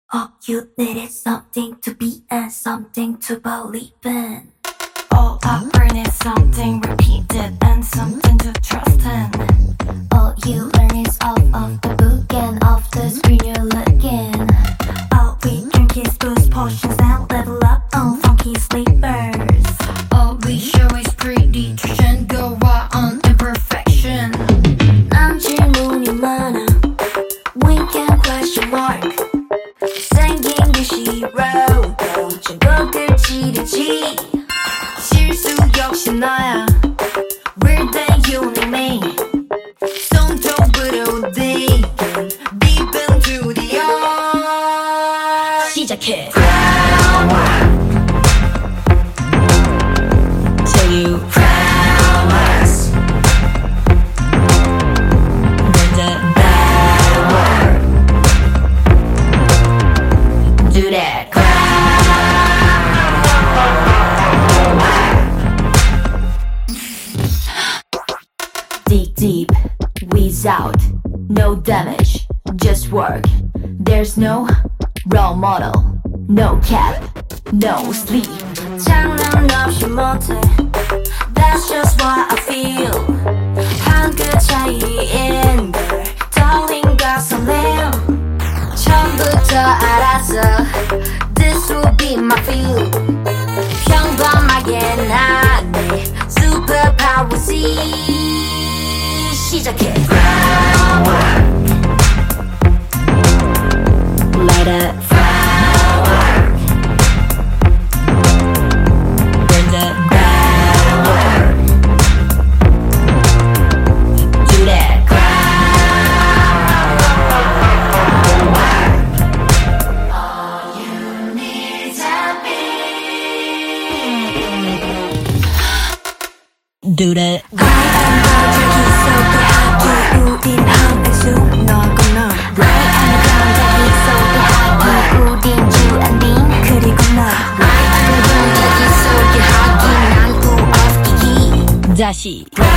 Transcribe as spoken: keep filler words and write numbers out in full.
All you need is something to be and something to believe in. All I burn is something repeated and something to trust in. All you learn is off of the book and off the screen you're looking. All we drink is booze potions and level up on funky sleepers. All we show is prediction, go out on imperfection. 난 질문이 많아, wink and question mark. 생긴 게 싫어, 전곡을 지르지. 실수 역시 나야, we're the unique me. 손톱으로 dig, deep into the earth. 시작해. Till you promise. Then the bad word. Do that. Dig deep, wheeze out, no damage, just work. There's no role model, no cap, no sleep. 장난 없이 못해, that's just what I feel. 한 끗 차이인 걸 떨린가 설렘. 처음부터 알았어, this will be my field. 평범하게 나네 superpower지. 시작해. Let it flower. Bring the bad word. Do that. All you need is be. Do that. 우린 한 액수 너구나 Right and ground 속에 하기 우린 주안딩 그리고 너 Right and ground 속에 하기 난 우어기기 다시